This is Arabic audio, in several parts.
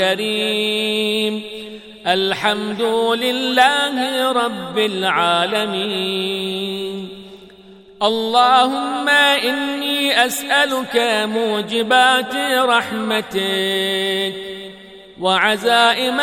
كريم. الحمد لله رب العالمين. اللهم إني أسألك موجبات رحمتك وعزائم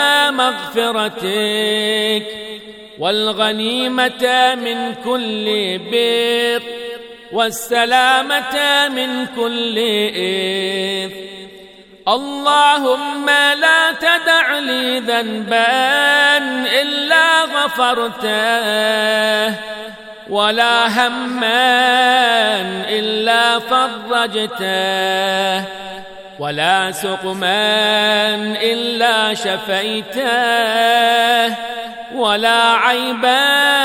مغفرتك والغنيمة من كل بر والسلامة من كل إثم. اللهم لا تدع لي ذنبا إلا غفرته ولا هما إلا فرجته ولا سقما إلا شفيته ولا عيبا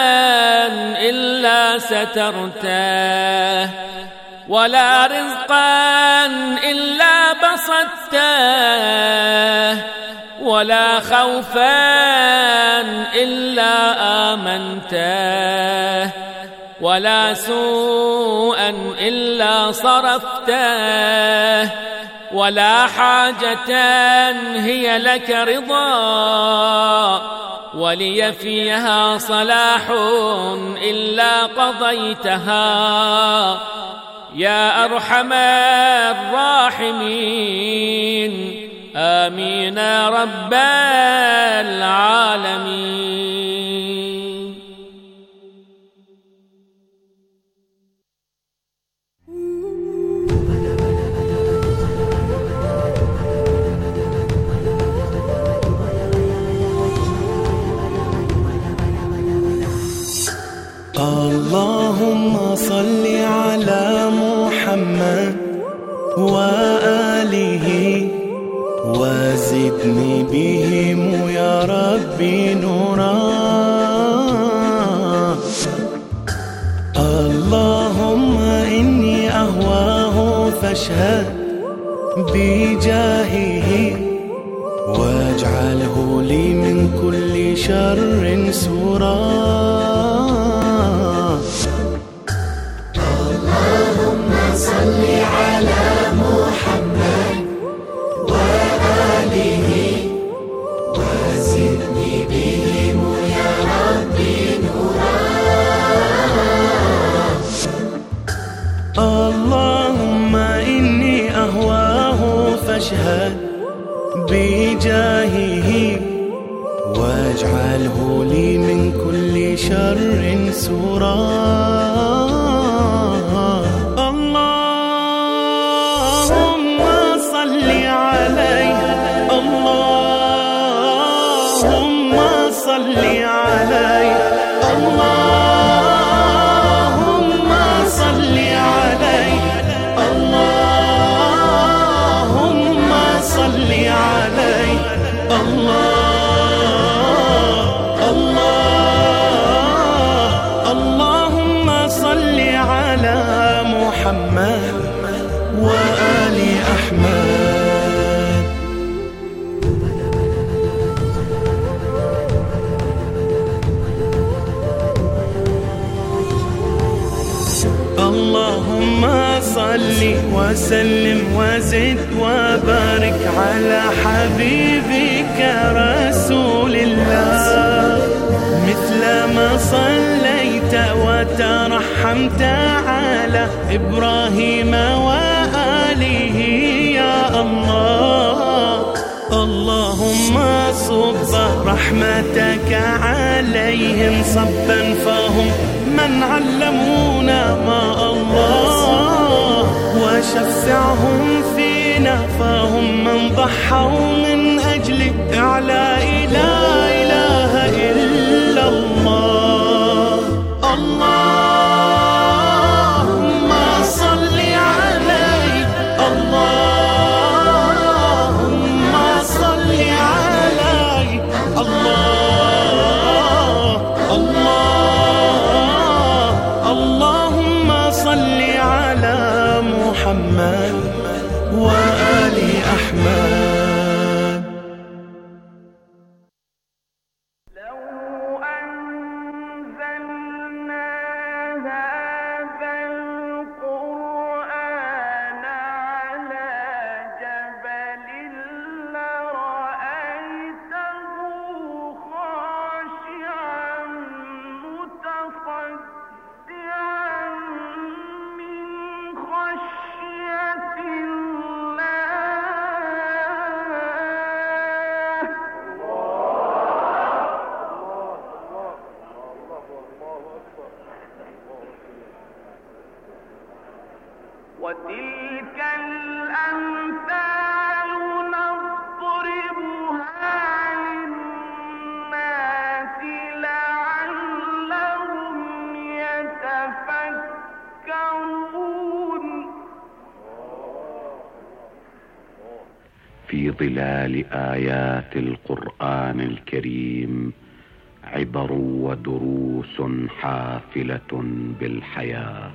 إلا سترته ولا رزقا إلا بسطته ولا خوفا إلا آمنته ولا سوءا إلا صرفته ولا حاجة هي لك رضا ولي فيها صلاح إلا قضيتها يا أرحم الراحمين. آمين رب العالمين. اللهم صل على محمد وآله وزدني بهم يا ربي نورا. اللهم إني أهواه فاشهد بجاهه واجعله لي من كل شر سورا. صل على محمد وآله وزدني بهم يا ربي نورا. اللهم إني أهواه فاشهد بجاهه واجعله لي من كل شر سورا. محمد وآل أحمد. اللهم صل وسلم وزد وبارك على حبيبك رسول الله مثل ما صليت وترحمت على إبراهيم وآله يا الله. اللهم صب رحمتك عليهم صبا فهم من علمونا ما الله وشفعهم فينا فهم من ضحوا من أجل إعلاء لا إله إلا الله. اللهم صل عليه. اللهم صل عليه. اللهم صل على محمد وآل أحمد. ظلال آيات القرآن الكريم عبر ودروس حافلة بالحياة.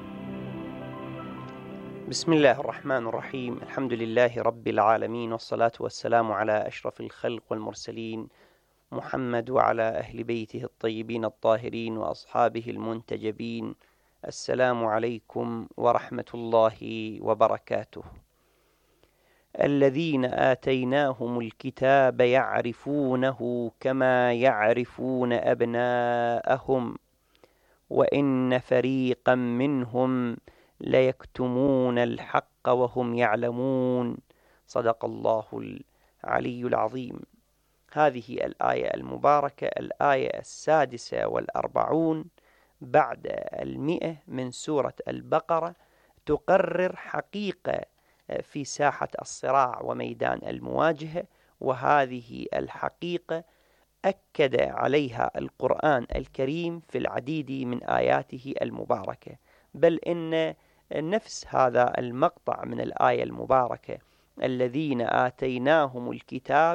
بسم الله الرحمن الرحيم. الحمد لله رب العالمين، والصلاة والسلام على أشرف الخلق والمرسلين، محمد وعلى أهل بيته الطيبين الطاهرين وأصحابه المنتجبين. السلام عليكم ورحمة الله وبركاته. الذين آتيناهم الكتاب يعرفونه كما يعرفون أبناءهم وإن فريقا منهم ليكتمون الحق وهم يعلمون. صدق الله العلي العظيم. هذه الآية المباركة الآية 46 بعد 100 من سورة البقرة تقرر حقيقة في ساحة الصراع وميدان المواجهة، وهذه الحقيقة أكد عليها القرآن الكريم في العديد من آياته المباركة، بل إن نفس هذا المقطع من الآية المباركة الذين آتيناهم الكتاب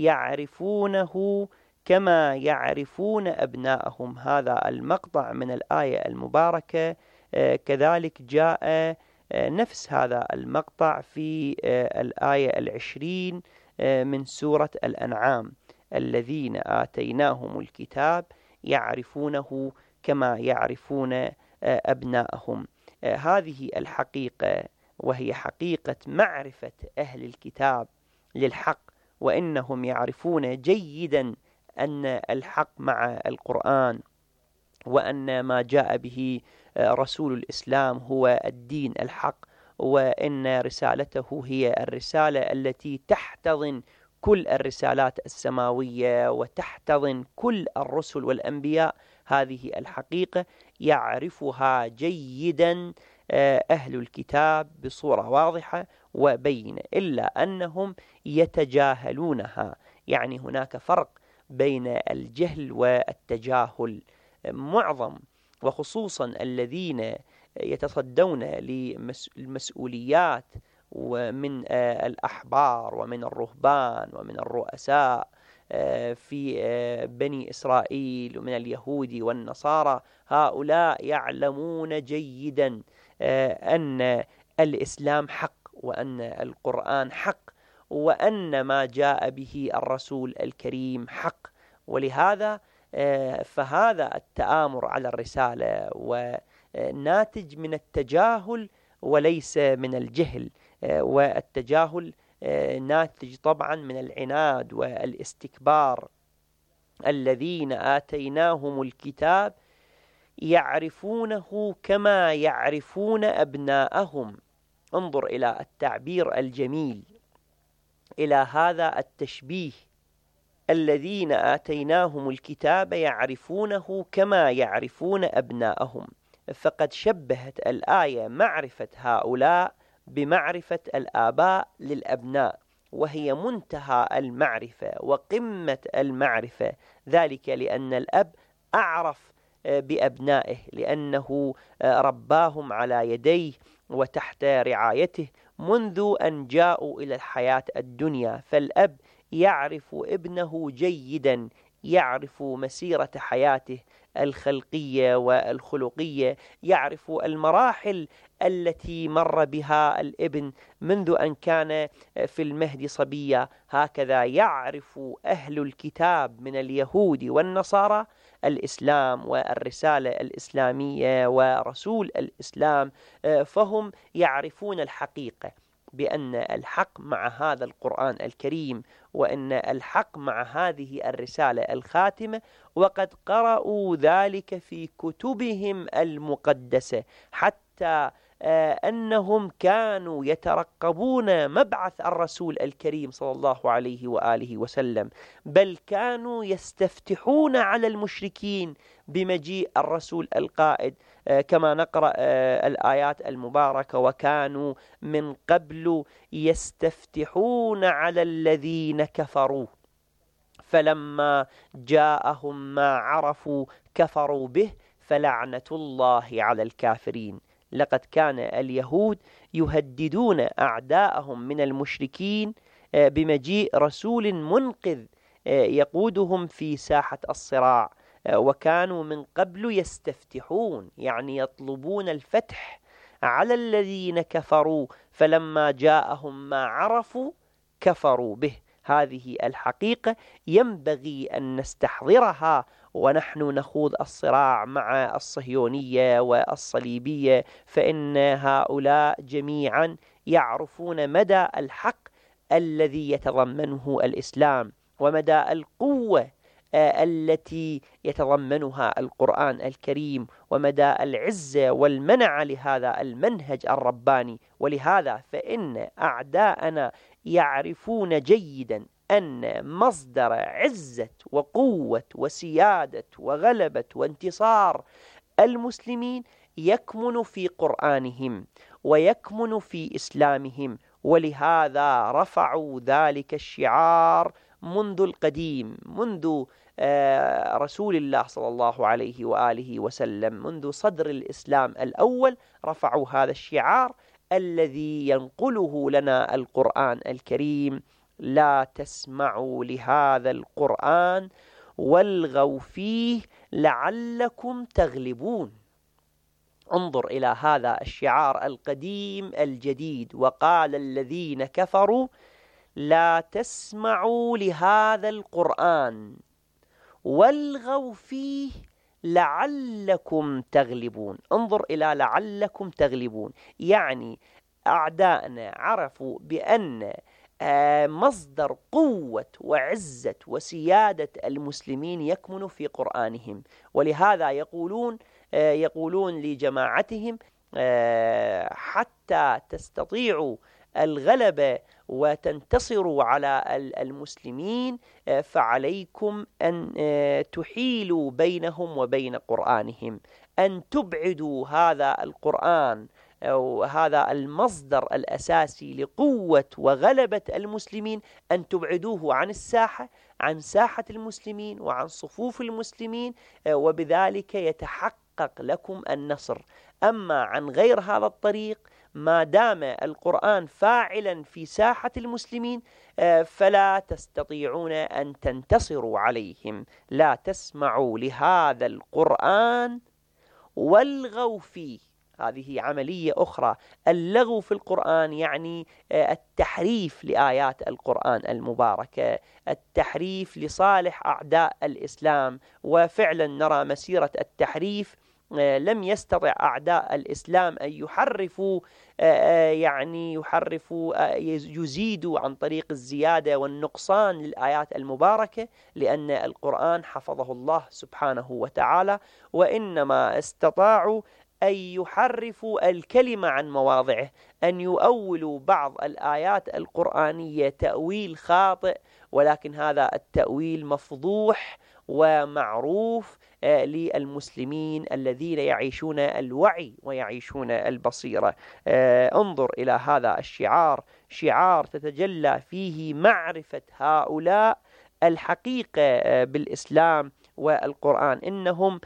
يعرفونه كما يعرفون أبناءهم، هذا المقطع من الآية المباركة كذلك جاء نفس هذا المقطع في الآية 20 من سورة الأنعام: الذين آتيناهم الكتاب يعرفونه كما يعرفون أبناءهم. هذه الحقيقة وهي حقيقة معرفة أهل الكتاب للحق، وإنهم يعرفون جيدا أن الحق مع القرآن، وأن ما جاء به رسول الإسلام هو الدين الحق، وإن رسالته هي الرسالة التي تحتضن كل الرسالات السماوية وتحتضن كل الرسل والأنبياء. هذه الحقيقة يعرفها جيدا أهل الكتاب بصورة واضحة وبينة، إلا أنهم يتجاهلونها. يعني هناك فرق بين الجهل والتجاهل. معظم وخصوصا الذين يتصدون للمسؤوليات ومن الأحبار ومن الرهبان ومن الرؤساء في بني إسرائيل ومن اليهود والنصارى، هؤلاء يعلمون جيدا أن الإسلام حق، وأن القرآن حق، وأن ما جاء به الرسول الكريم حق. ولهذا فهذا التآمر على الرسالة وناتج من التجاهل وليس من الجهل، والتجاهل ناتج طبعا من العناد والاستكبار. الذين آتيناهم الكتاب يعرفونه كما يعرفون أبناءهم. انظر إلى التعبير الجميل، إلى هذا التشبيه: الذين آتيناهم الكتاب يعرفونه كما يعرفون أبناءهم. فقد شبهت الآية معرفة هؤلاء بمعرفة الآباء للأبناء، وهي منتهى المعرفة وقمة المعرفة، ذلك لأن الأب أعرف بأبنائه، لأنه رباهم على يديه وتحت رعايته منذ أن جاءوا إلى الحياة الدنيا. فالأب يعرف ابنه جيدا، يعرف مسيرة حياته الخلقية والخلقية، يعرف المراحل التي مر بها الابن منذ أن كان في المهد صبيا. هكذا يعرف أهل الكتاب من اليهود والنصارى الإسلام والرسالة الإسلامية ورسول الإسلام، فهم يعرفون الحقيقة بأن الحق مع هذا القرآن الكريم، وأن الحق مع هذه الرسالة الخاتمة، وقد قرأوا ذلك في كتبهم المقدسة، حتى أنهم كانوا يترقبون مبعث الرسول الكريم صلى الله عليه وآله وسلم، بل كانوا يستفتحون على المشركين بمجيء الرسول القائد، كما نقرأ الآيات المباركة: وكانوا من قبل يستفتحون على الذين كفروا فلما جاءهم ما عرفوا كفروا به فلعنة الله على الكافرين. لقد كان اليهود يهددون أعداءهم من المشركين بمجيء رسول منقذ يقودهم في ساحة الصراع. وكانوا من قبل يستفتحون، يعني يطلبون الفتح على الذين كفروا، فلما جاءهم ما عرفوا كفروا به. هذه الحقيقة ينبغي أن نستحضرها ونحن نخوض الصراع مع الصهيونية والصليبية، فإن هؤلاء جميعا يعرفون مدى الحق الذي يتضمنه الإسلام ومدى القوة التي يتضمنها القرآن الكريم ومدى العزة والمنع لهذا المنهج الرباني. ولهذا فإن أعداءنا يعرفون جيدا أن مصدر عزة وقوة وسيادة وغلبة وانتصار المسلمين يكمن في قرآنهم ويكمن في إسلامهم، ولهذا رفعوا ذلك الشعار منذ القديم، منذ رسول الله صلى الله عليه وآله وسلم، منذ صدر الإسلام الأول رفعوا هذا الشعار الذي ينقله لنا القرآن الكريم: لا تسمعوا لهذا القرآن والغوا فيه لعلكم تغلبون. انظر إلى هذا الشعار القديم الجديد: وقال الذين كفروا لا تسمعوا لهذا القرآن والغوا فيه لعلكم تغلبون. انظر إلى لعلكم تغلبون، يعني أعداءنا عرفوا بأن مصدر قوة وعزة وسيادة المسلمين يكمن في قرآنهم، ولهذا يقولون لجماعتهم: حتى تستطيعوا الغلبة وتنتصروا على المسلمين فعليكم أن تحيلوا بينهم وبين قرآنهم، أن تبعدوا هذا القرآن أو هذا المصدر الأساسي لقوة وغلبة المسلمين، أن تبعدوه عن الساحة، عن ساحة المسلمين وعن صفوف المسلمين، وبذلك يتحقق لكم النصر. أما عن غير هذا الطريق، ما دام القرآن فاعلا في ساحة المسلمين فلا تستطيعون أن تنتصروا عليهم. لا تسمعوا لهذا القرآن والغوا فيه. هذه عملية أخرى. اللغو في القرآن يعني التحريف لآيات القرآن المباركة، التحريف لصالح أعداء الإسلام، وفعلا نرى مسيرة التحريف. لم يستطع أعداء الإسلام أن يزيدوا عن طريق الزيادة والنقصان للآيات المباركة، لأن القرآن حفظه الله سبحانه وتعالى، وإنما استطاعوا أن يحرفوا الكلمة عن مواضعه، أن يؤولوا بعض الآيات القرآنية تأويل خاطئ، ولكن هذا التأويل مفضوح ومعروف للمسلمين الذين يعيشون الوعي ويعيشون البصيرة. انظر إلى هذا الشعار، شعار تتجلى فيه معرفة هؤلاء الحقيقة بالإسلام والقرآن. إنهم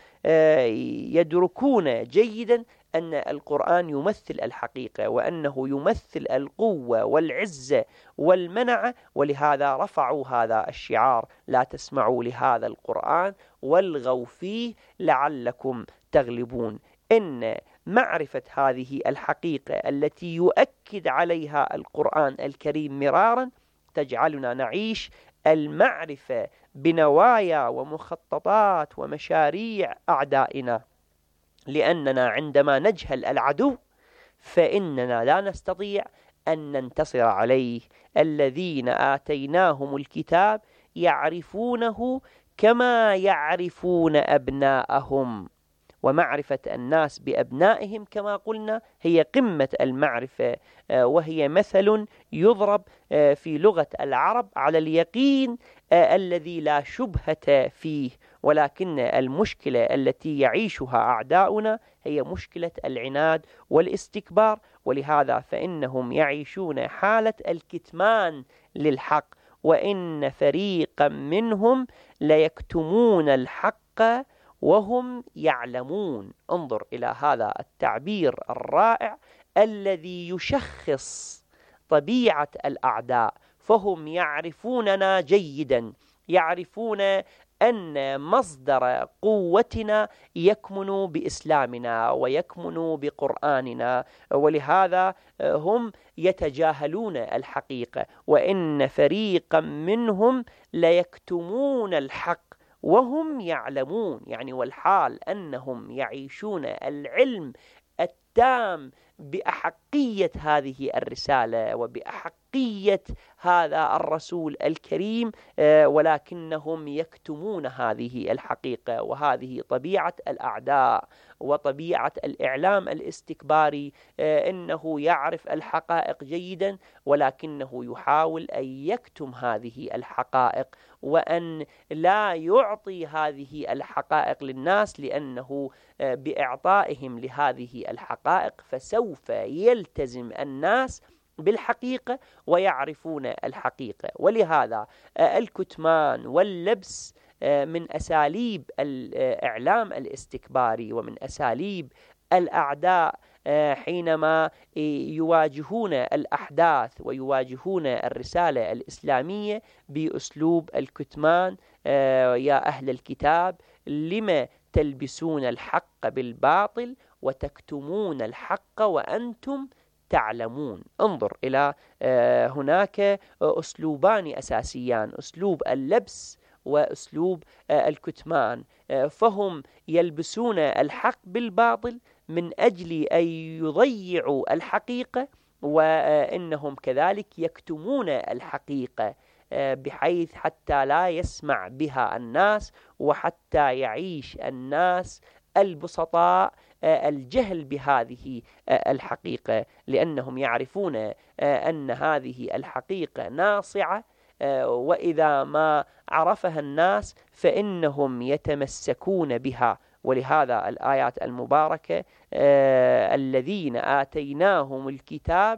يدركون جيدا أن القرآن يمثل الحقيقة، وأنه يمثل القوة والعزة والمنع، ولهذا رفعوا هذا الشعار: لا تسمعوا لهذا القرآن والغوا فيه لعلكم تغلبون. إن معرفة هذه الحقيقة التي يؤكد عليها القرآن الكريم مرارا تجعلنا نعيش المعرفة بنوايا ومخططات ومشاريع أعدائنا، لأننا عندما نجهل العدو فإننا لا نستطيع أن ننتصر عليه. الذين آتيناهم الكتاب يعرفونه كما يعرفون أبناءهم. ومعرفة الناس بأبنائهم كما قلنا هي قمة المعرفة، وهي مثل يضرب في لغة العرب على اليقين الذي لا شبهة فيه. ولكن المشكلة التي يعيشها أعداؤنا هي مشكلة العناد والاستكبار، ولهذا فإنهم يعيشون حالة الكتمان للحق، وإن فريقا منهم ليكتمون الحق وهم يعلمون. انظر إلى هذا التعبير الرائع الذي يشخص طبيعة الأعداء. فهم يعرفوننا جيدا، يعرفون أن مصدر قوتنا يكمن بإسلامنا ويكمن بقرآننا، ولهذا هم يتجاهلون الحقيقة، وإن فريقا منهم ليكتمون الحق وهم يعلمون، يعني والحال أنهم يعيشون العلم التام بأحقية هذه الرسالة وبأحقية هذا الرسول الكريم، ولكنهم يكتمون هذه الحقيقة. وهذه طبيعة الأعداء وطبيعة الإعلام الاستكباري، إنه يعرف الحقائق جيدا ولكنه يحاول أن يكتم هذه الحقائق وأن لا يعطي هذه الحقائق للناس، لأنه بإعطائهم لهذه الحقائق فسوف يلتزم الناس بالحقيقة ويعرفون الحقيقة. ولهذا الكتمان واللبس من أساليب الإعلام الاستكباري ومن أساليب الأعداء حينما يواجهون الأحداث ويواجهون الرسالة الإسلامية بأسلوب الكتمان. يا أهل الكتاب لما تلبسون الحق بالباطل وتكتمون الحق وأنتم تعلمون. انظر إلى هناك أسلوبان أساسيان، أسلوب اللبس وأسلوب الكتمان، فهم يلبسون الحق بالباطل من أجل أن يضيعوا الحقيقة، وإنهم كذلك يكتمون الحقيقة بحيث حتى لا يسمع بها الناس وحتى يعيش الناس البسطاء الجهل بهذه الحقيقة، لأنهم يعرفون أن هذه الحقيقة ناصعة، وإذا ما عرفها الناس فإنهم يتمسكون بها. ولهذا الآيات المباركة الذين آتيناهم الكتاب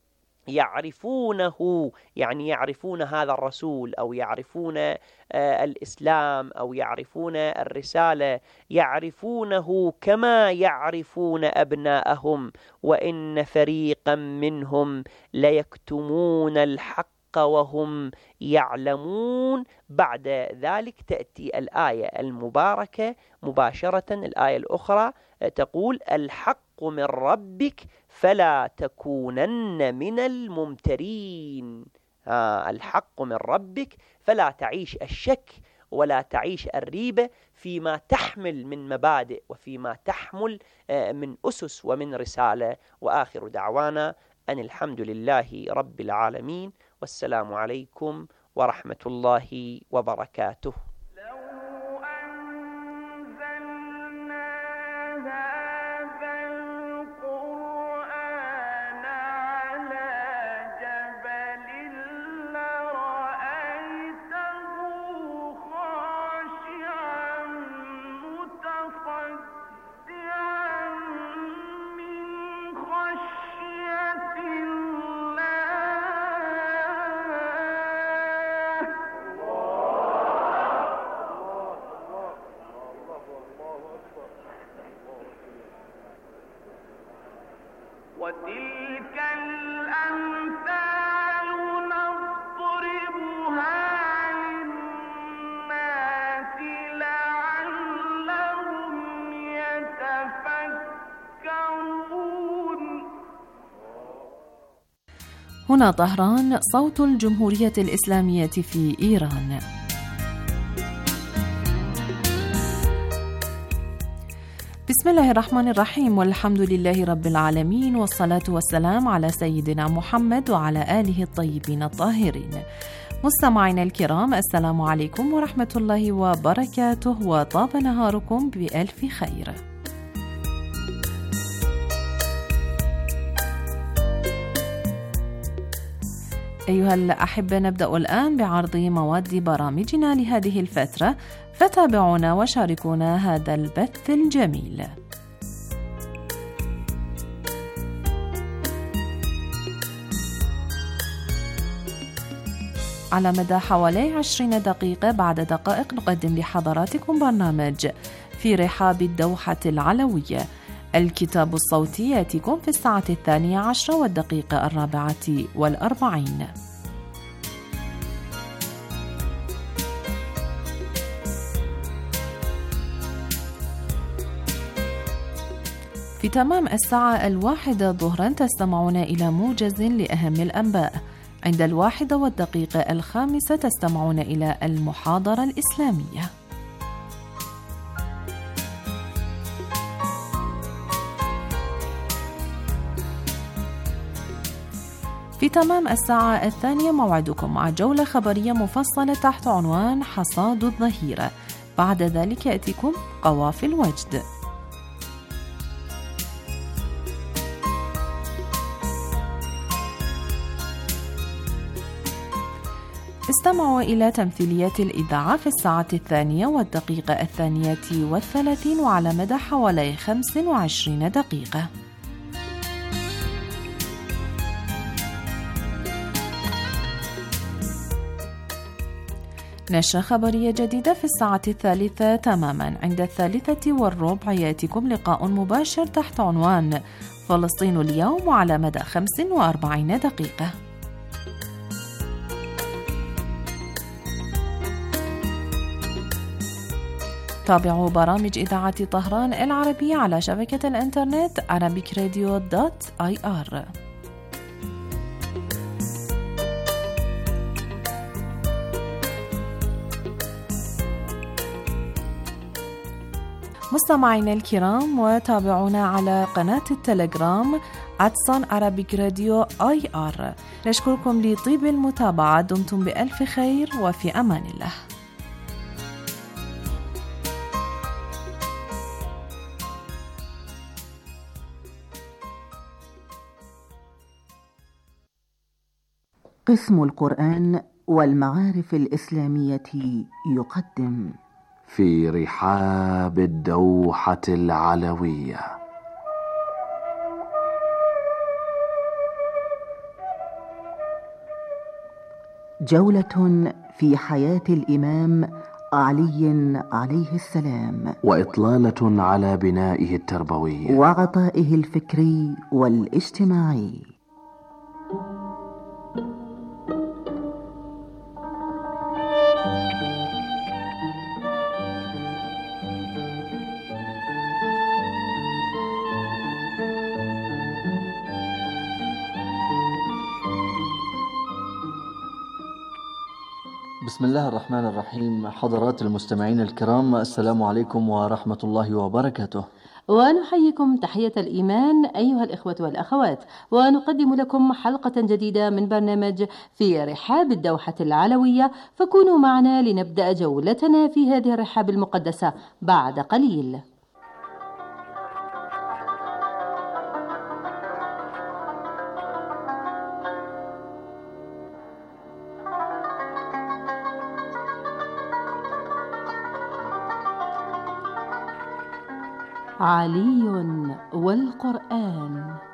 يعرفونه، يعني يعرفون هذا الرسول أو يعرفون الإسلام أو يعرفون الرسالة، يعرفونه كما يعرفون أبناءهم وإن فريقا منهم ليكتمون الحق وهم يعلمون. بعد ذلك تأتي الآية المباركة مباشرة، الآية الأخرى تقول الحق من ربك فلا تكونن من الممترين. الحق من ربك، فلا تعيش الشك ولا تعيش الريبة فيما تحمل من مبادئ وفيما تحمل من أسس ومن رسالة. وآخر دعوانا أن الحمد لله رب العالمين، والسلام عليكم ورحمة الله وبركاته. وتلك الأمثال نضربها للناس لعلهم يتفكرون. هنا طهران، صوت الجمهورية الإسلامية في إيران. بسم الله الرحمن الرحيم، والحمد لله رب العالمين، والصلاة والسلام على سيدنا محمد وعلى آله الطيبين الطاهرين. مستمعينا الكرام، السلام عليكم ورحمة الله وبركاته، وطاب نهاركم بألف خير. أيها الأحبة، نبدأ الآن بعرض مواد برامجنا لهذه الفترة، فتابعونا وشاركونا هذا البث الجميل. على مدى حوالي 20 دقيقة بعد دقائق نقدم لحضراتكم برنامج في رحاب الدوحة العلوية. الكتاب الصوتي يأتيكم في الساعة 12:40 والدقيقة 44. في تمام الساعة 1 ظهرا تستمعون إلى موجز لأهم الأنباء. عند 1:05 تستمعون إلى المحاضرة الإسلامية. في تمام الساعة 2 موعدكم مع جولة خبرية مفصلة تحت عنوان حصاد الظهيرة. بعد ذلك يأتيكم قوافل وجد. استمعوا إلى تمثيليات الإذاعة في الساعة 2:32 وعلى مدى حوالي 25 دقيقة. نشرة خبرية جديدة في الساعة 3 تماما. عند 3:15 يأتيكم لقاء مباشر تحت عنوان فلسطين اليوم وعلى مدى 45 دقيقة. تابعوا برامج إذاعة طهران العربية على شبكة الإنترنت arabicradio.ir. مستمعينا الكرام، وتابعونا على قناة التليجرام @arabicradio.ir. نشكركم لطيب المتابعة. دمتم بألف خير وفي أمان الله. قسم القرآن والمعارف الإسلامية يقدم في رحاب الدوحة العلوية جولة في حياة الإمام علي عليه السلام، وإطلالة على بنائه التربوي وعطائه الفكري والاجتماعي. بسم الله الرحمن الرحيم. حضرات المستمعين الكرام، السلام عليكم ورحمة الله وبركاته. ونحييكم تحية الإيمان أيها الإخوة والأخوات، ونقدم لكم حلقة جديدة من برنامج في رحاب الدوحة العلوية، فكونوا معنا لنبدأ جولتنا في هذه الرحاب المقدسة بعد قليل. علي والقرآن.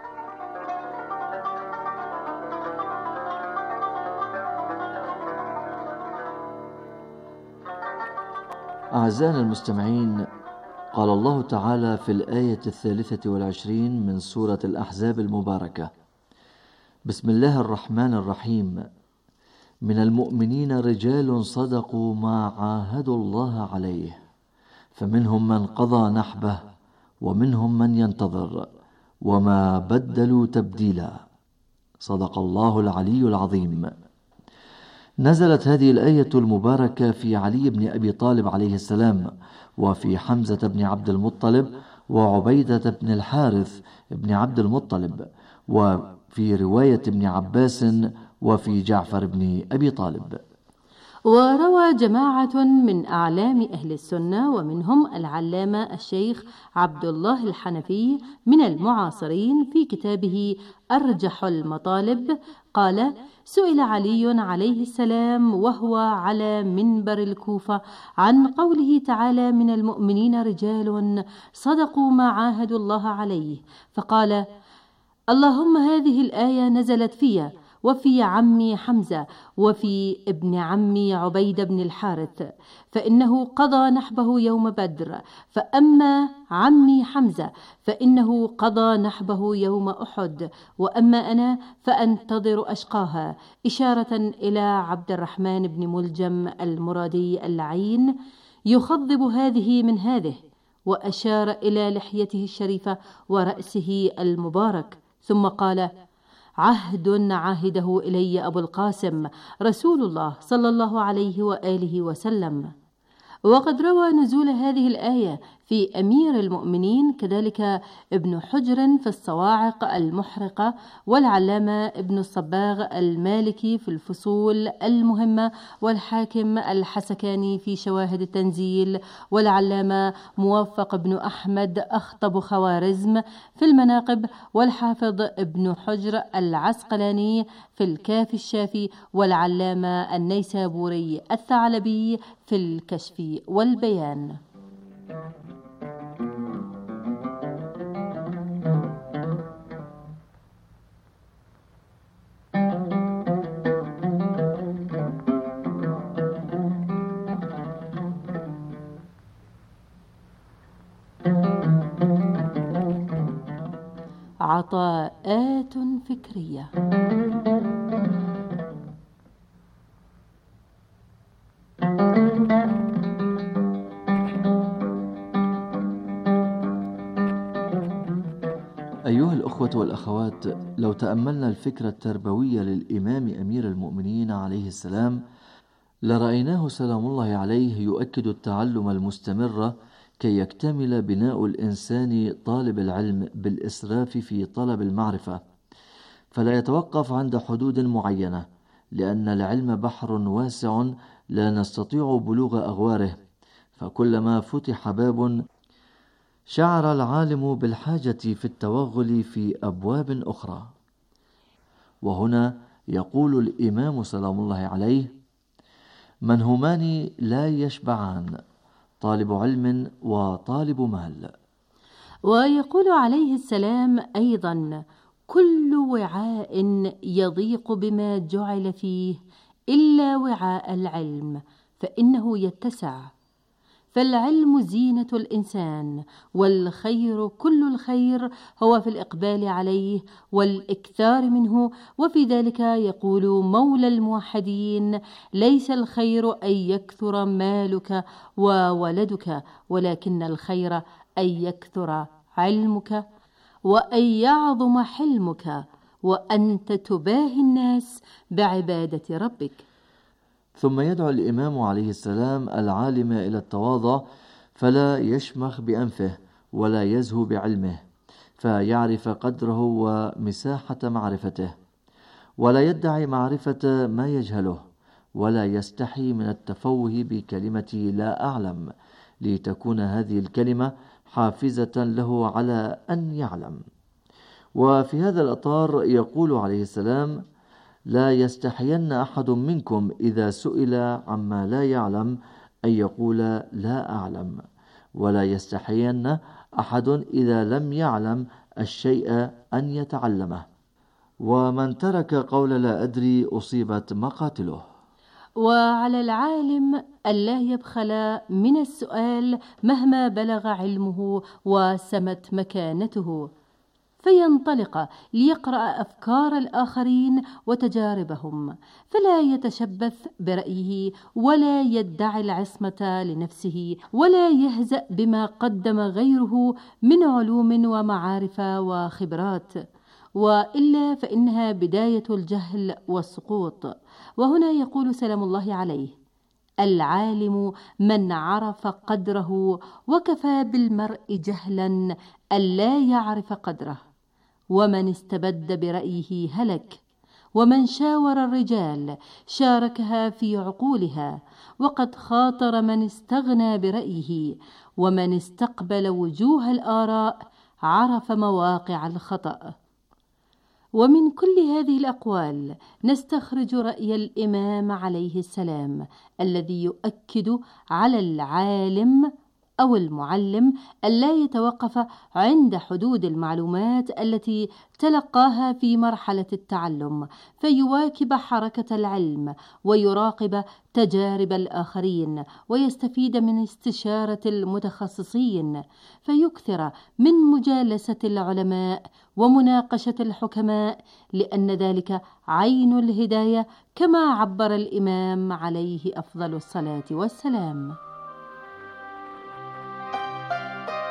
أعزائنا المستمعين، قال الله تعالى في الآية 23 من سورة الأحزاب المباركة: بسم الله الرحمن الرحيم. من المؤمنين رجال صدقوا ما عاهدوا الله عليه، فمنهم من قضى نحبه ومنهم من ينتظر وما بدلوا تبديلا. صدق الله العلي العظيم. نزلت هذه الآية المباركة في علي بن أبي طالب عليه السلام، وفي حمزة بن عبد المطلب، وعبيدة بن الحارث بن عبد المطلب، وفي رواية ابن عباس، وفي جعفر بن أبي طالب. وروى جماعة من أعلام أهل السنة ومنهم العلامة الشيخ عبد الله الحنفي من المعاصرين في كتابه أرجح المطالب قال: سئل علي عليه السلام وهو على منبر الكوفة عن قوله تعالى: من المؤمنين رجال صدقوا ما عاهدوا الله عليه، فقال: اللهم هذه الآية نزلت فيها وفي عمي حمزة وفي ابن عمي عبيدة بن الحارث، فإنه قضى نحبه يوم بدر، فأما عمي حمزة فإنه قضى نحبه يوم أحد، وأما أنا فأنتظر أشقاها، إشارة إلى عبد الرحمن بن ملجم المرادي اللعين يخضب هذه من هذه. وأشار إلى لحيته الشريفة ورأسه المبارك، ثم قال: عهد عهده إلي أبو القاسم رسول الله صلى الله عليه وآله وسلم. وقد روى نزول هذه الآية في أمير المؤمنين كذلك ابن حجر في الصواعق المحرقة، والعلامة ابن الصباغ المالكي في الفصول المهمة، والحاكم الحسكاني في شواهد التنزيل، والعلامة موفق بن أحمد أخطب خوارزم في المناقب، والحافظ ابن حجر العسقلاني في الكافي الشافي، والعلامة النيسابوري الثعلبي في الكشف والبيان. عطاءات فكرية. أيها الأخوة والأخوات، لو تأملنا الفكرة التربوية للإمام أمير المؤمنين عليه السلام لرأيناه سلام الله عليه يؤكد التعلم المستمر كي يكتمل بناء الإنسان طالب العلم بالإسراف في طلب المعرفة، فلا يتوقف عند حدود معينة، لأن العلم بحر واسع لا نستطيع بلوغ أغواره، فكلما فتح باب شعر العالم بالحاجة في التوغل في أبواب أخرى. وهنا يقول الإمام سلام الله عليه: من همان لا يشبعان، طالب علم وطالب مال. ويقول عليه السلام أيضا: كل وعاء يضيق بما جعل فيه إلا وعاء العلم، فإنه يتسع. فالعلم زينة الإنسان، والخير كل الخير هو في الإقبال عليه والإكثار منه. وفي ذلك يقول مولى الموحدين: ليس الخير أن يكثر مالك وولدك، ولكن الخير أن يكثر علمك، وأن يعظم حلمك، وأنت تباهي الناس بعبادة ربك. ثم يدعو الإمام عليه السلام العالم إلى التواضع، فلا يشمخ بأنفه ولا يزهو بعلمه، فيعرف قدره ومساحة معرفته، ولا يدعي معرفة ما يجهله، ولا يستحي من التفوه بكلمة لا أعلم، لتكون هذه الكلمة حافزة له على أن يعلم. وفي هذا الإطار يقول عليه السلام: لا يستحين أحد منكم إذا سئل عما لا يعلم أن يقول لا أعلم، ولا يستحين أحد إذا لم يعلم الشيء أن يتعلمه، ومن ترك قول لا أدري أصيبت مقاتله. وعلى العالم ألا يبخل من السؤال مهما بلغ علمه وسمت مكانته، فينطلق ليقرأ أفكار الآخرين وتجاربهم، فلا يتشبث برأيه ولا يدعي العصمة لنفسه، ولا يهزأ بما قدم غيره من علوم ومعارف وخبرات، وإلا فإنها بداية الجهل والسقوط. وهنا يقول سلام الله عليه: العالم من عرف قدره، وكفى بالمرء جهلا ألا يعرف قدره، ومن استبد برأيه هلك، ومن شاور الرجال شاركها في عقولها، وقد خاطر من استغنى برأيه، ومن استقبل وجوه الآراء عرف مواقع الخطأ. ومن كل هذه الأقوال نستخرج رأي الإمام عليه السلام الذي يؤكد على العالم أو المعلم ألا يتوقف عند حدود المعلومات التي تلقاها في مرحلة التعلم، فيواكب حركة العلم ويراقب تجارب الآخرين ويستفيد من استشارة المتخصصين، فيكثر من مجالسة العلماء ومناقشة الحكماء، لأن ذلك عين الهداية كما عبر الإمام عليه أفضل الصلاة والسلام.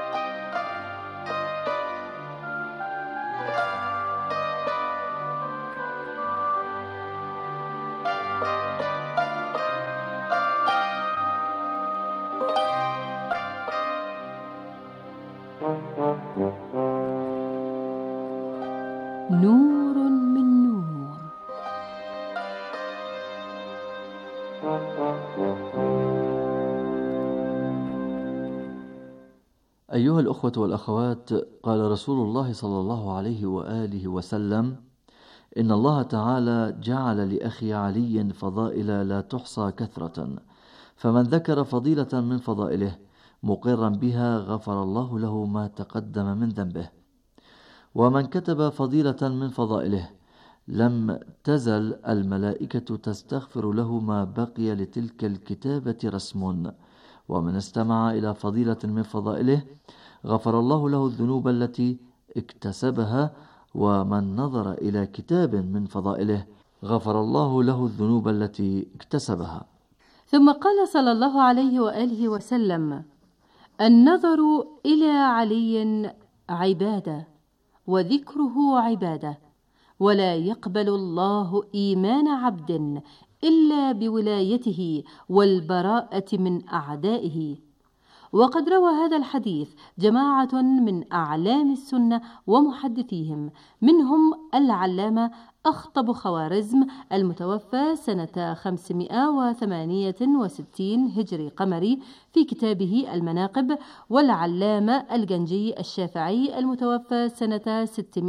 أيها الأخوة والأخوات، قال رسول الله صلى الله عليه وآله وسلم: إن الله تعالى جعل لأخي علي فضائل لا تحصى كثرة، فمن ذكر فضيلة من فضائله مقرا بها غفر الله له ما تقدم من ذنبه، ومن كتب فضيلة من فضائله لم تزل الملائكة تستغفر له ما بقي لتلك الكتابة رسم، ومن استمع إلى فضيلة من فضائله غفر الله له الذنوب التي اكتسبها، ومن نظر إلى كتاب من فضائله غفر الله له الذنوب التي اكتسبها. ثم قال صلى الله عليه وآله وسلم: النظر إلى علي عبادة، وذكره عبادة، ولا يقبل الله إيمان عبد إلا بولايته والبراءة من أعدائه. وقد روى هذا الحديث جماعة من أعلام السنة ومحدثيهم، منهم العلامة أخطب خوارزم المتوفى سنة 568 هجري قمري في كتابه المناقب، والعلامة الجنجي الشافعي المتوفى سنة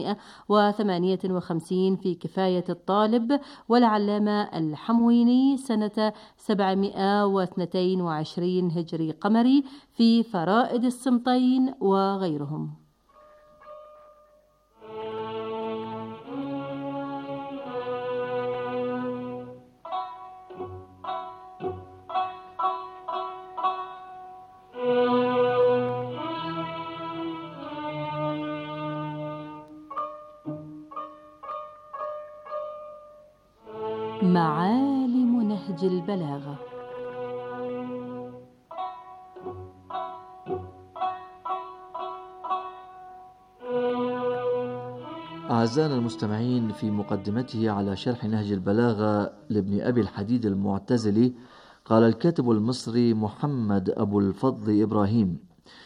658 في كفاية الطالب، والعلامة الحمويني سنة 722 هجري قمري في فرائد السمطين وغيرهم. معالم نهج البلاغة. أعزائنا المستمعين، في مقدمته على شرح نهج البلاغة لابن أبي الحديد المعتزلي، قال الكاتب المصري محمد أبو الفضل إبراهيم: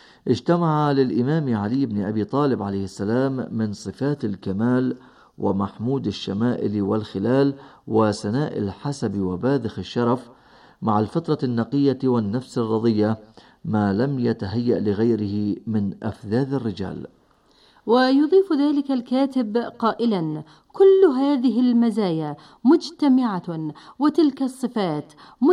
اجتمع للإمام علي بن أبي طالب عليه السلام من صفات الكمال ومحمود الشمائل والخلال وسناء الحسب وباذخ الشرف مع الفطرة النقية والنفس الرضية ما لم يتهيأ لغيره من أفذاذ الرجال. ويضيف ذلك الكاتب قائلا: كل هذه المزايا مجتمعة، وتلك الصفات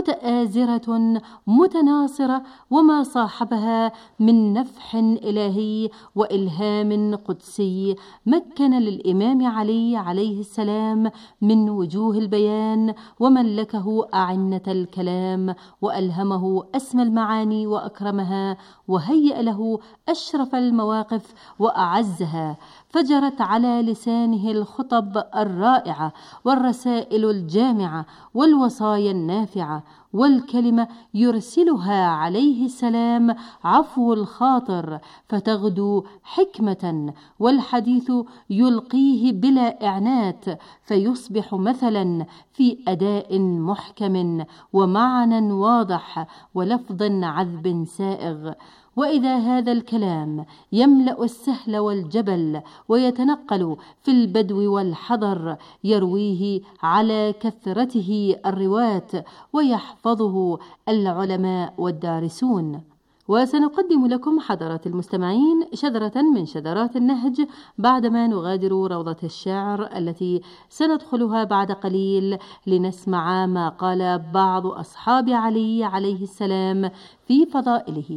متآزرة متناصرة، وما صاحبها من نفح إلهي وإلهام قدسي مكن للإمام علي عليه السلام من وجوه البيان، وملكه أعنة الكلام، وألهمه أسمى المعاني وأكرمها، وهيأ له أشرف المواقف وأعزها، فجرت على لسانه الخطب الرائعة والرسائل الجامعة والوصايا النافعة، والكلمة يرسلها عليه السلام عفو الخاطر فتغدو حكمة، والحديث يلقيه بلا إعنات فيصبح مثلا في أداء محكم ومعنى واضح ولفظ عذب سائغ. وإذا هذا الكلام يملأ السهل والجبل ويتنقل في البدو والحضر، يرويه على كثرته الرواة ويحفظه العلماء والدارسون. وسنقدم لكم حضرات المستمعين شذرة من شذرات النهج بعدما نغادر روضة الشعر التي سندخلها بعد قليل لنسمع ما قال بعض أصحاب علي عليه السلام في فضائله.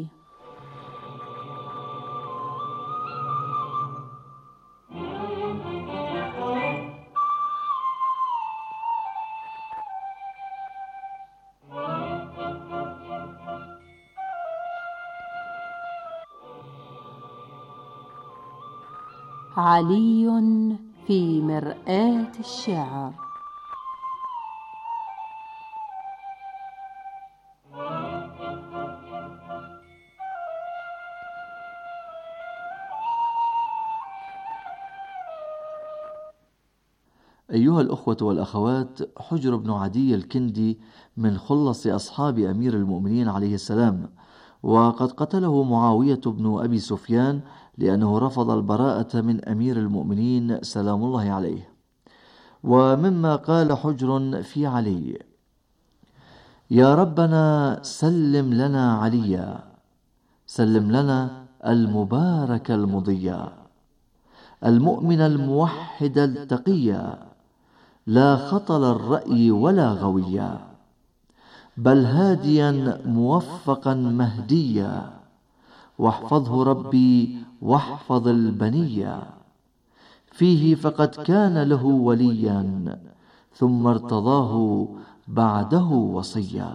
علي في مرآة الشعر. أيها الأخوة والأخوات، حجر بن عدي الكندي من خلص أصحاب أمير المؤمنين عليه السلام، وقد قتله معاوية بن أبي سفيان لأنه رفض البراءة من أمير المؤمنين سلام الله عليه. ومما قال حجر في علي: يا ربنا سلم لنا عليا، سلم لنا المبارك المضيا، المؤمن الموحد التقيا، لا خطل الرأي ولا غويا، بل هاديا موفقا مهديا، واحفظه ربي واحفظ البنيا، فيه فقد كان له وليا، ثم ارتضاه بعده وصيا.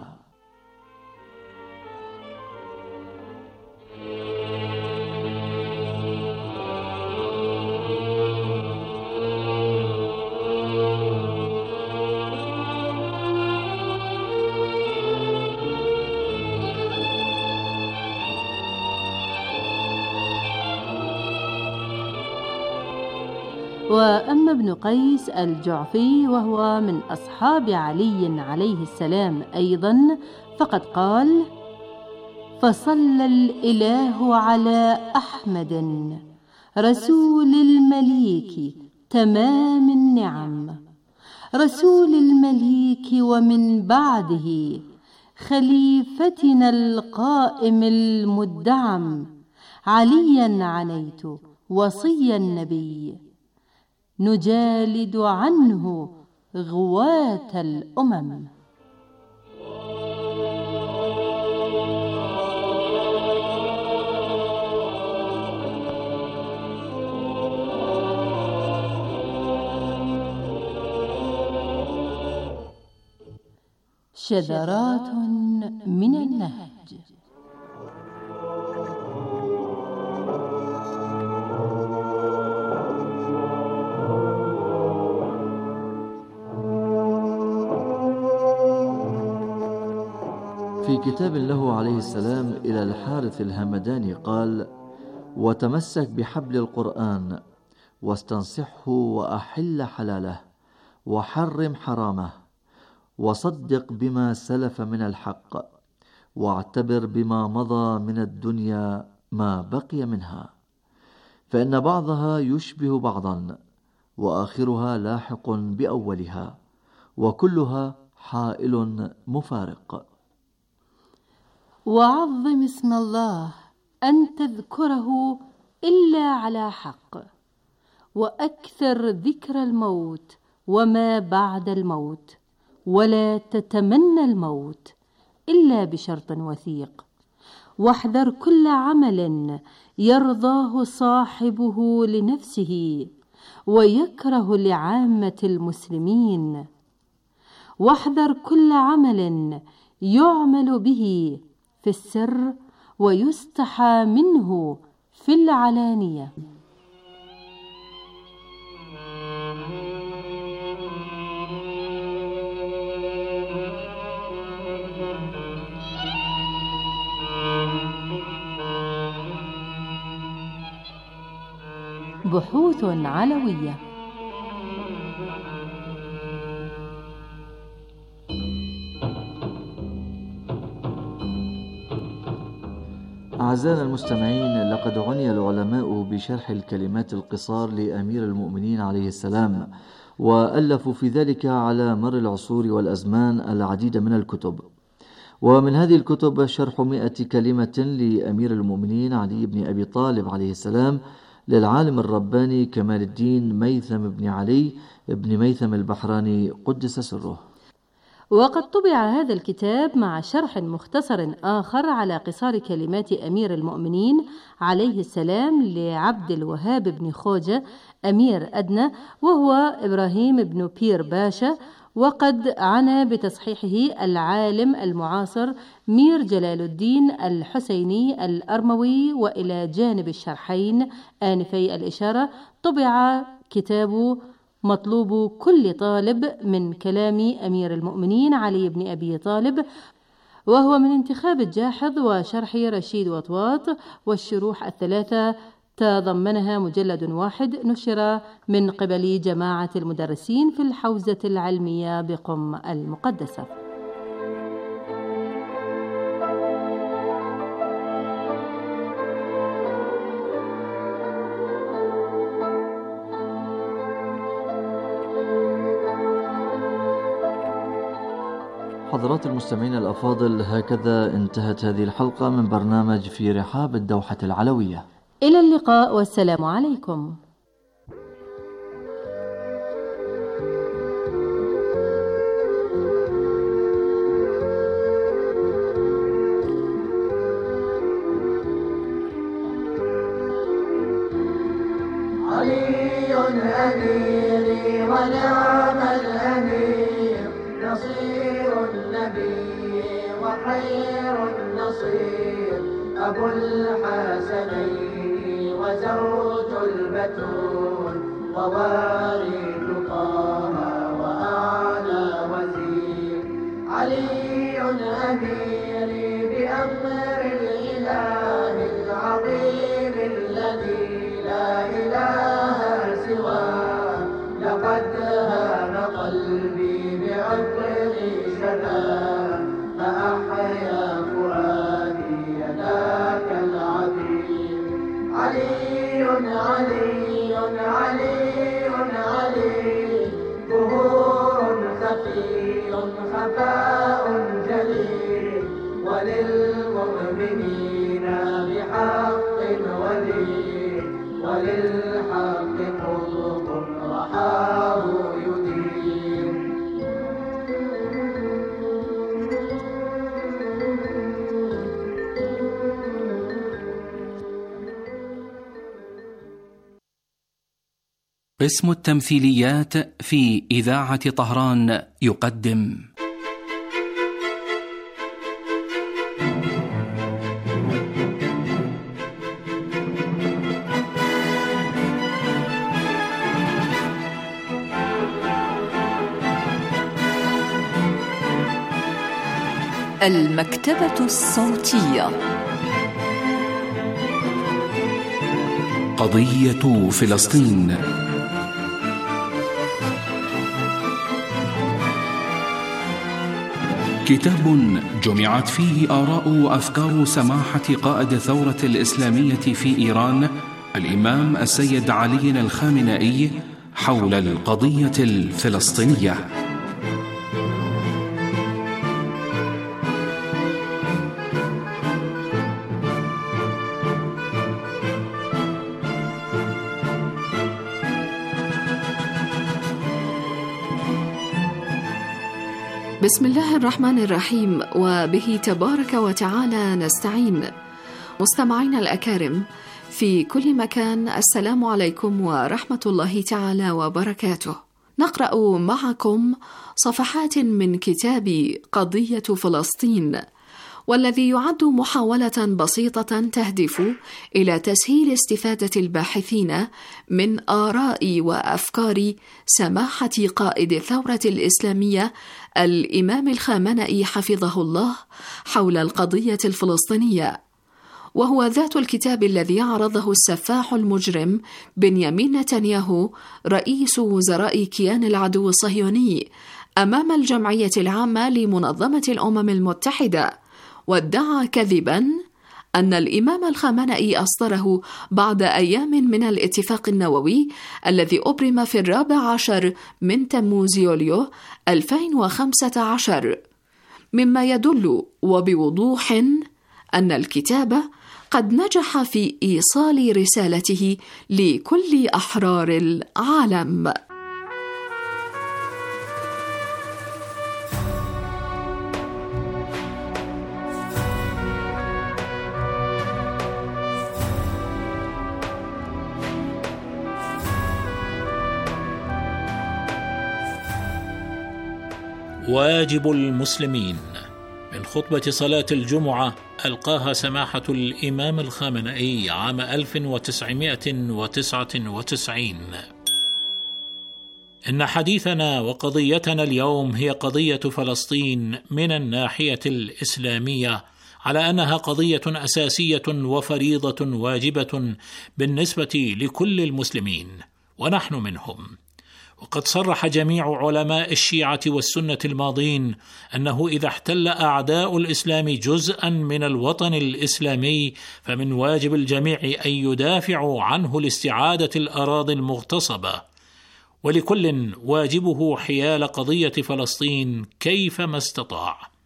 وأما ابن قيس الجعفي وهو من أصحاب علي عليه السلام أيضا، فقد قال: فصلى الإله على أحمد رسول المليك تمام النعم، رسول المليك ومن بعده خليفتنا القائم المدعم، عليا عنيت وصي النبي، نجالد عنه غواة الأمم. شذرات من النهج. في كتاب له عليه السلام إلى الحارث الهمداني قال: وتمسك بحبل القرآن واستنصحه وأحل حلاله وحرم حرامه، وصدق بما سلف من الحق، واعتبر بما مضى من الدنيا ما بقي منها، فإن بعضها يشبه بعضا، وآخرها لاحق بأولها، وكلها حائل مفارق. وعظم اسم الله أن تذكره إلا على حق، وأكثر ذكر الموت وما بعد الموت، ولا تتمنى الموت إلا بشرط وثيق، واحذر كل عمل يرضاه صاحبه لنفسه ويكره لعامة المسلمين، واحذر كل عمل يعمل به في السر ويستحى منه في العلانية. بحوث علوية. أعزائنا المستمعين، لقد عني العلماء بشرح الكلمات القصار لأمير المؤمنين عليه السلام، وألفوا في ذلك على مر العصور والأزمان العديد من الكتب، ومن هذه الكتب شرح 100 كلمة لأمير المؤمنين علي بن أبي طالب عليه السلام للعالم الرباني كمال الدين ميثم بن علي بن ميثم البحراني قدس سره. وقد طبع هذا الكتاب مع شرح مختصر آخر على قصار كلمات أمير المؤمنين عليه السلام لعبد الوهاب بن خوجة أمير أدنى، وهو إبراهيم بن بير باشا، وقد عنى بتصحيحه العالم المعاصر مير جلال الدين الحسيني الأرموي. وإلى جانب الشرحين آنفي الإشارة طبع كتاب مطلوب كل طالب من كلام أمير المؤمنين علي بن أبي طالب، وهو من انتخاب الجاحظ وشرح رشيد وطواط، والشروح الثلاثة تضمنها مجلد واحد نشر من قبل جماعة المدرسين في الحوزة العلمية بقم المقدسة. حضرات المستمعين الأفاضل، هكذا انتهت هذه الحلقة من برنامج في رحاب الدوحة العلوية. إلى اللقاء والسلام عليكم. علي أميري ونعم الأمير، نصير النبي وخير النصير، أبو الحسنين وزوج البتول، ووارث طه وأعلى وزير. علي أميري بأمر الإله العظيم الذي لا إله سواه، لقد هان قلبي بعطره شفاه، فأحيا فؤادي ذاك العظيم. علي علي علي علي، ظهور خفي خفاء جليل، وللمؤمنين بحق ولي، وللحق قطب رحاه يدين. قسم التمثيليات في إذاعة طهران يقدم المكتبة الصوتية. قضية فلسطين. كتاب جمعت فيه آراء وأفكار سماحة قائد الثورة الإسلامية في إيران الإمام السيد علي الخامنئي حول القضية الفلسطينية. بسم الله الرحمن الرحيم، وبه تبارك وتعالى نستعين. مستمعين الأكارم في كل مكان، السلام عليكم ورحمة الله تعالى وبركاته. نقرأ معكم صفحات من كتاب قضية فلسطين، والذي يعد محاولة بسيطة تهدف إلى تسهيل استفادة الباحثين من آراء وأفكار سماحة قائد الثورة الإسلامية الإمام الخامنئي حفظه الله حول القضية الفلسطينية، وهو ذات الكتاب الذي عرضه السفاح المجرم بنيامين نتنياهو رئيس وزراء كيان العدو الصهيوني أمام الجمعية العامة لمنظمة الأمم المتحدة، وادعى كذباً أن الإمام الخامنئي أصدره بعد أيام من الاتفاق النووي الذي أبرم في 14 من تموز يوليو 2015، مما يدل وبوضوح أن الكتاب قد نجح في إيصال رسالته لكل أحرار العالم. واجب المسلمين. من خطبة صلاة الجمعة ألقاها سماحة الإمام الخامنئي عام 1999. إن حديثنا وقضيتنا اليوم هي قضية فلسطين من الناحية الإسلامية، على أنها قضية أساسية وفريضة واجبة بالنسبة لكل المسلمين، ونحن منهم. وقد صرح جميع علماء الشيعة والسنة الماضين أنه إذا احتل أعداء الإسلام جزءا من الوطن الإسلامي فمن واجب الجميع أن يدافعوا عنه لاستعادة الأراضي المغتصبة، ولكل واجبه حيال قضية فلسطين كيفما استطاع.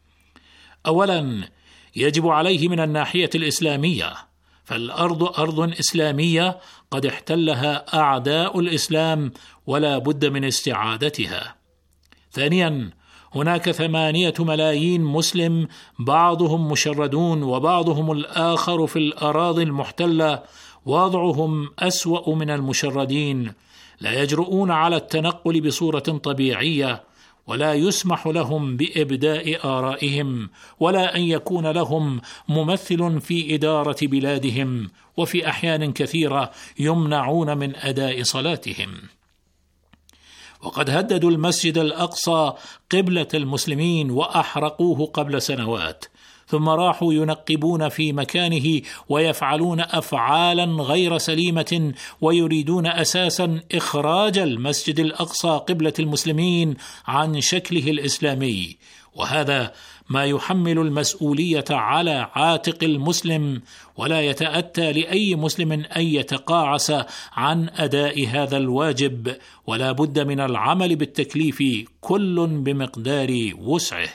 أولا، يجب عليه من الناحية الإسلامية، فالأرض أرض إسلامية قد احتلها أعداء الإسلام ولا بد من استعادتها. ثانيا، هناك 8 ملايين مسلم، بعضهم مشردون وبعضهم الآخر في الأراضي المحتلة، وضعهم أسوأ من المشردين، لا يجرؤون على التنقل بصورة طبيعية، ولا يسمح لهم بإبداء آرائهم، ولا أن يكون لهم ممثل في إدارة بلادهم، وفي أحيان كثيرة يمنعون من أداء صلاتهم. وقد هددوا المسجد الأقصى قبلة المسلمين وأحرقوه قبل سنوات، ثم راحوا ينقبون في مكانه ويفعلون أفعالا غير سليمة، ويريدون أساسا إخراج المسجد الأقصى قبلة المسلمين عن شكله الإسلامي، وهذا ما يحمل المسؤولية على عاتق المسلم، ولا يتأتى لأي مسلم أن يتقاعس عن أداء هذا الواجب، ولا بد من العمل بالتكليف كل بمقدار وسعه.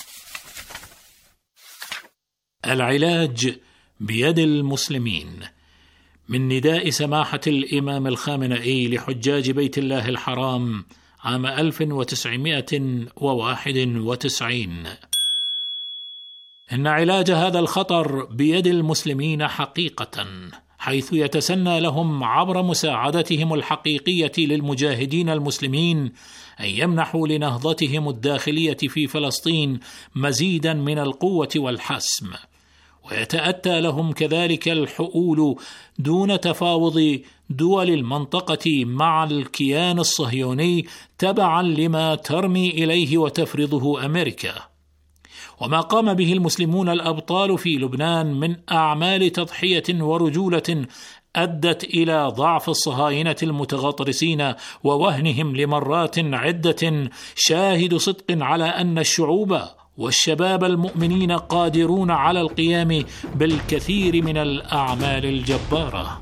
العلاج بيد المسلمين. من نداء سماحة الإمام الخامنئي لحجاج بيت الله الحرام عام 1991: إن علاج هذا الخطر بيد المسلمين حقيقة، حيث يتسنى لهم عبر مساعدتهم الحقيقية للمجاهدين المسلمين أن يمنحوا لنهضتهم الداخلية في فلسطين مزيدا من القوة والحسم، ويتأتى لهم كذلك الحؤول دون تفاوض دول المنطقة مع الكيان الصهيوني تبعا لما ترمي إليه وتفرضه أمريكا. وما قام به المسلمون الأبطال في لبنان من أعمال تضحية ورجولة أدت إلى ضعف الصهاينة المتغطرسين ووهنهم لمرات عدة، شاهد صدق على أن الشعوب والشباب المؤمنين قادرون على القيام بالكثير من الأعمال الجبارة.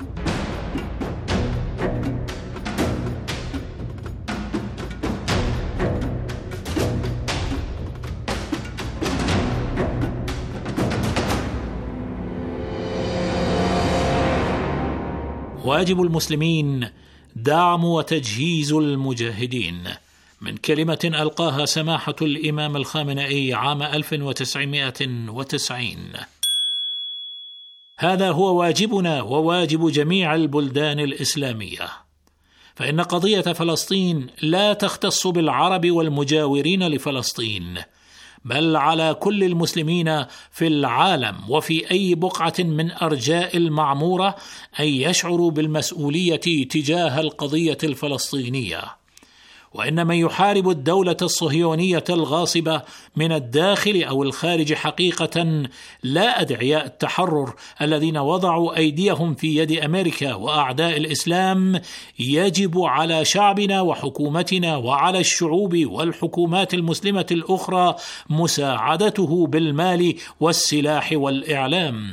واجب المسلمين دعم وتجهيز المجاهدين. من كلمة ألقاها سماحة الإمام الخامنئي عام 1990: هذا هو واجبنا وواجب جميع البلدان الإسلامية، فإن قضية فلسطين لا تختص بالعرب والمجاورين لفلسطين، بل على كل المسلمين في العالم وفي أي بقعة من أرجاء المعمورة أن يشعروا بالمسؤولية تجاه القضية الفلسطينية. وإن من يحارب الدولة الصهيونية الغاصبة من الداخل أو الخارج حقيقة لا أدعياء التحرر الذين وضعوا أيديهم في يد أمريكا وأعداء الإسلام، يجب على شعبنا وحكومتنا وعلى الشعوب والحكومات المسلمة الأخرى مساعدته بالمال والسلاح والإعلام،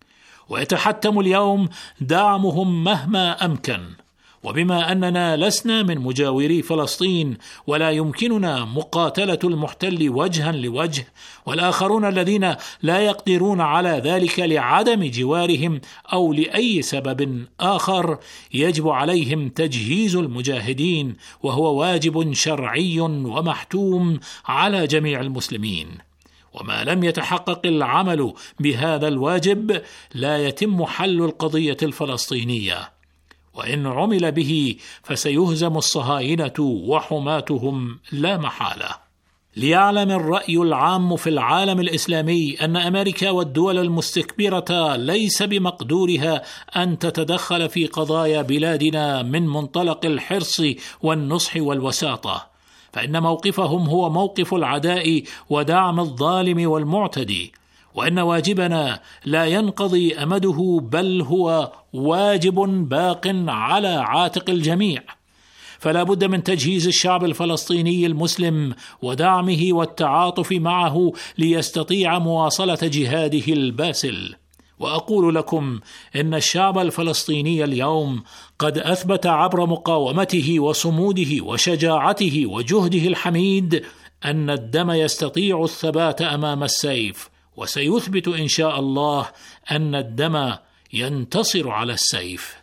ويتحتم اليوم دعمهم مهما أمكن. وبما أننا لسنا من مجاوري فلسطين ولا يمكننا مقاتلة المحتل وجها لوجه، والآخرون الذين لا يقدرون على ذلك لعدم جوارهم أو لأي سبب آخر، يجب عليهم تجهيز المجاهدين، وهو واجب شرعي ومحتوم على جميع المسلمين. وما لم يتحقق العمل بهذا الواجب لا يتم حل القضية الفلسطينية، وإن عمل به فسيهزم الصهاينة وحماتهم لا محالة. ليعلم الرأي العام في العالم الإسلامي أن أمريكا والدول المستكبرة ليس بمقدورها أن تتدخل في قضايا بلادنا من منطلق الحرص والنصح والوساطة، فإن موقفهم هو موقف العداء ودعم الظالم والمعتدي، وأن واجبنا لا ينقضي أمده، بل هو واجب باق على عاتق الجميع. فلا بد من تجهيز الشعب الفلسطيني المسلم ودعمه والتعاطف معه ليستطيع مواصلة جهاده الباسل. وأقول لكم إن الشعب الفلسطيني اليوم قد أثبت عبر مقاومته وصموده وشجاعته وجهده الحميد أن الدم يستطيع الثبات أمام السيف، وسيثبت إن شاء الله أن الدم ينتصر على السيف.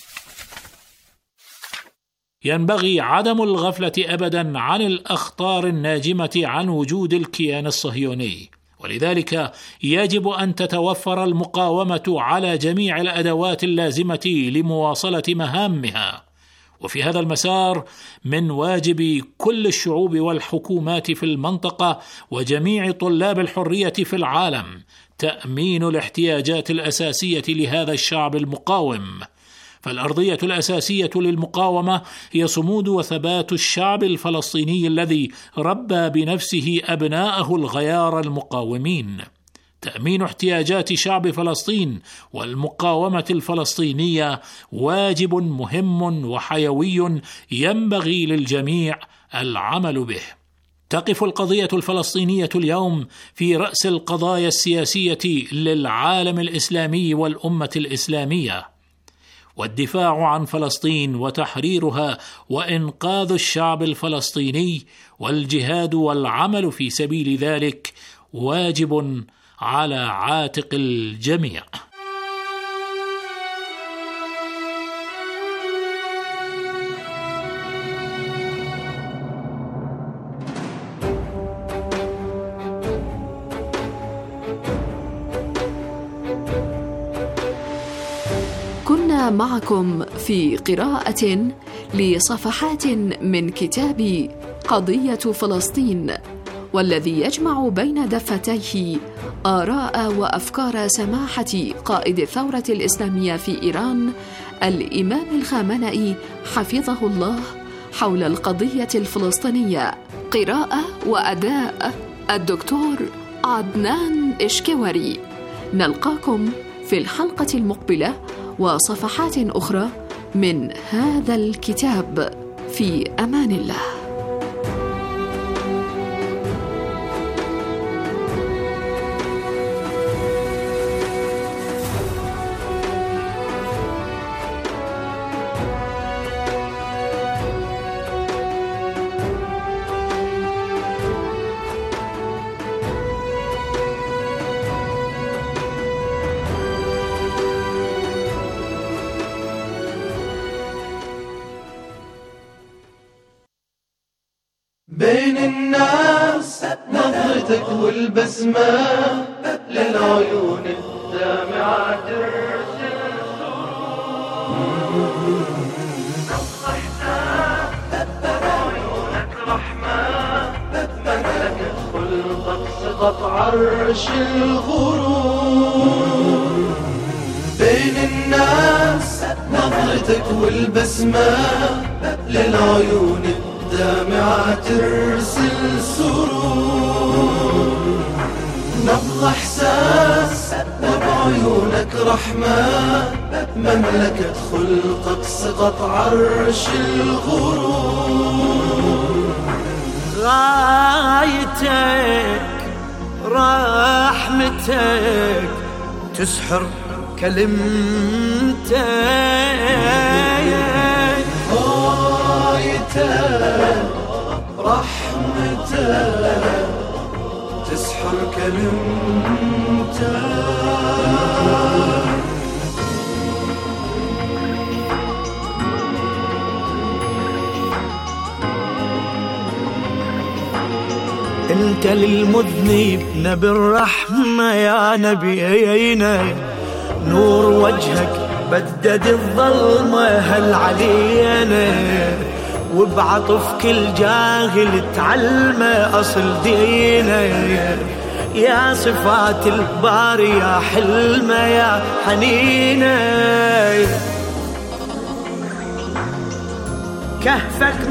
ينبغي عدم الغفلة أبدا عن الأخطار الناجمة عن وجود الكيان الصهيوني، ولذلك يجب أن تتوفر المقاومة على جميع الأدوات اللازمة لمواصلة مهامها. وفي هذا المسار من واجب كل الشعوب والحكومات في المنطقة وجميع طلاب الحرية في العالم تأمين الاحتياجات الأساسية لهذا الشعب المقاوم، فالأرضية الأساسية للمقاومة هي صمود وثبات الشعب الفلسطيني الذي ربى بنفسه أبناءه الغيار المقاومين. تأمين احتياجات شعب فلسطين والمقاومة الفلسطينية واجب مهم وحيوي ينبغي للجميع العمل به. تقف القضية الفلسطينية اليوم في رأس القضايا السياسية للعالم الإسلامي والأمة الإسلامية، والدفاع عن فلسطين وتحريرها وإنقاذ الشعب الفلسطيني والجهاد والعمل في سبيل ذلك واجب على عاتق الجميع. كنا معكم في قراءة لصفحات من كتاب قضية فلسطين، والذي يجمع بين دفتيه آراء وأفكار سماحة قائد الثورة الإسلامية في إيران الإمام الخامنئي حفظه الله حول القضية الفلسطينية. قراءة وأداء الدكتور عدنان إشكوري. نلقاكم في الحلقة المقبلة وصفحات أخرى من هذا الكتاب. في أمان الله. بين الناس نظرتك والبسمة للعيون الدامعة ترسل عيونك رحمة مملكة خلقك سقط عرش الغرور. بين الناس نظرتك والبسمة للعيون الدامعة ترسل سرور. نبض إحساس وبعيونك رحمة مملكة خلقك سقط عرش الغرور. غايتك رحمتك تسحر كلمتك. رحمتك تسحر كلمتك. انت للمذنب نبي الرحمة يا نبينا، نور وجهك بدد الظلمة هل علينا، وبعطف كل جاهل تعلمه أصل دينه. يا صفات الباري يا حلمه يا حنينه. كهفك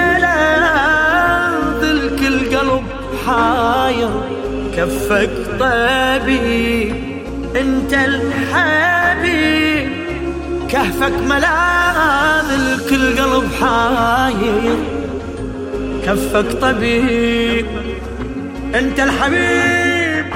ملاذ الكل قلب حاير، كفك طبيب انت الحبيب. كهفك ملاذ الكل قلب حاير، كفك طبيب انت الحبيب.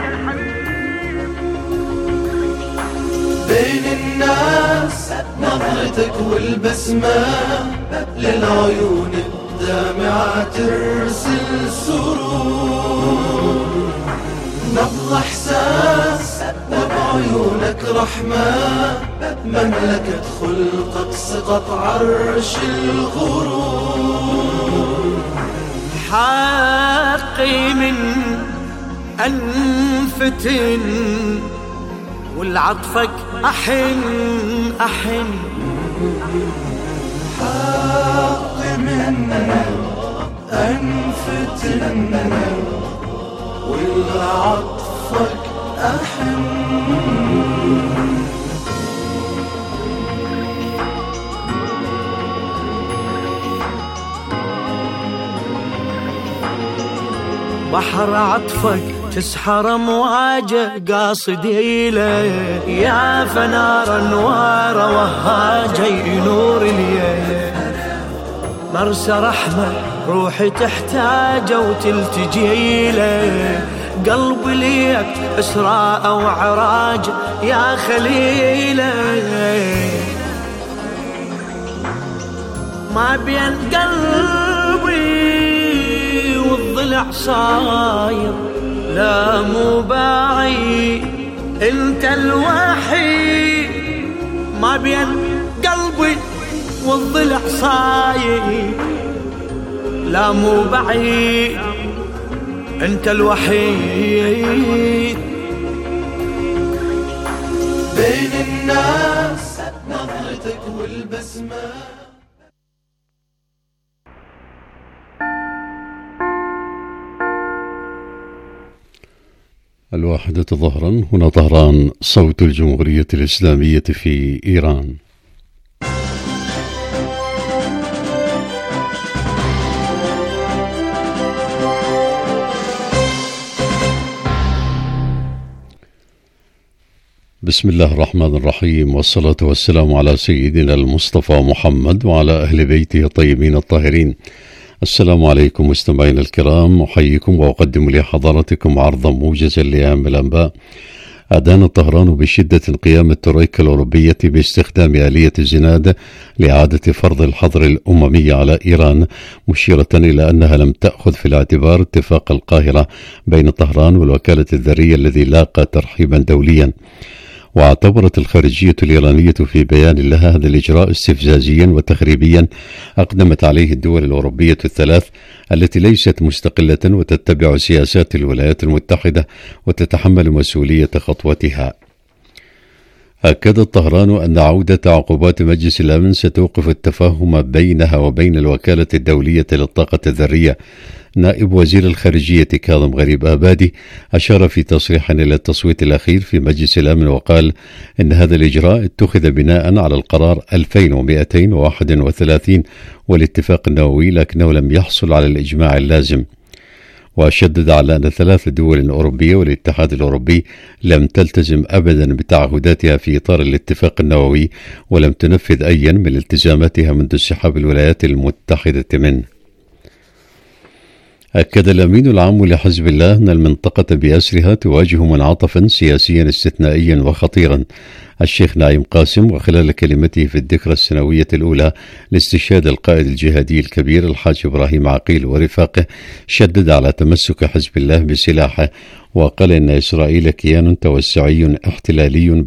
بين الناس نظرتك والبسمة للعيون الدامعة ترسل سرور. نبض والله إحساس وبعيونك رحمة، مملكة خلقك سقط عرش الغرور. حقي من أنفتن والعطفك أحن أحن، حقي من أنفتن والعطفك أحن. بحر عطفك تسحر مواجه قاصدي له، يا فنار انوار وهاجه ينور الليل. مرسى رحمه روحي تحتاجه وتلتجي له، قلبي ليك اسراء وعراج يا خليله. ما بين قلبي والضلع صاير لا مو باعي، انت الوحيد. ما بين قلبي والضلع صاير لا مو بعيد، انت الوحيد. بين الناس نظرتك والبسمة. الواحدة ظهرا، هنا طهران، صوت الجمهورية الإسلامية في إيران. بسم الله الرحمن الرحيم، والصلاة والسلام على سيدنا المصطفى محمد وعلى أهل بيته الطيبين الطاهرين. السلام عليكم مستمعينا الكرام، أحييكم وأقدم لحضراتكم عرضا موجزا لأهم الأنباء. أدان طهران بشدة قيام الترويكا الأوروبية باستخدام آلية الزناد لإعادة فرض الحظر الأممي على إيران، مشيرة إلى أنها لم تأخذ في الاعتبار اتفاق القاهرة بين طهران والوكالة الذرية الذي لاقى ترحيبا دوليا. واعتبرت الخارجية الإيرانية في بيان لها هذا الإجراء استفزازيا وتخريبيا أقدمت عليه الدول الأوروبية الثلاث التي ليست مستقلة وتتبع سياسات الولايات المتحدة وتتحمل مسؤولية خطوتها. أكدت طهران أن عودة عقوبات مجلس الأمن ستوقف التفاهم بينها وبين الوكالة الدولية للطاقة الذرية. نائب وزير الخارجية كاظم غريب آبادي أشار في تصريح إلى التصويت الأخير في مجلس الأمن وقال إن هذا الإجراء اتخذ بناء على القرار 2231 والاتفاق النووي، لكنه لم يحصل على الإجماع اللازم. وشدد على أن 3 دول أوروبية والاتحاد الأوروبي لم تلتزم أبدا بتعهداتها في إطار الاتفاق النووي ولم تنفذ أيا من التزاماتها منذ انسحاب الولايات المتحدة منه. أكد الأمين العام لحزب الله أن المنطقة بأسرها تواجه منعطفا سياسيا استثنائيا وخطيرا. الشيخ نايم قاسم وخلال كلمته في الذكرى السنوية الأولى لاستشهاد القائد الجهادي الكبير الحاج إبراهيم عقيل ورفاقه شدد على تمسك حزب الله بسلاحه، وقال إن إسرائيل كيان توسعي احتلالي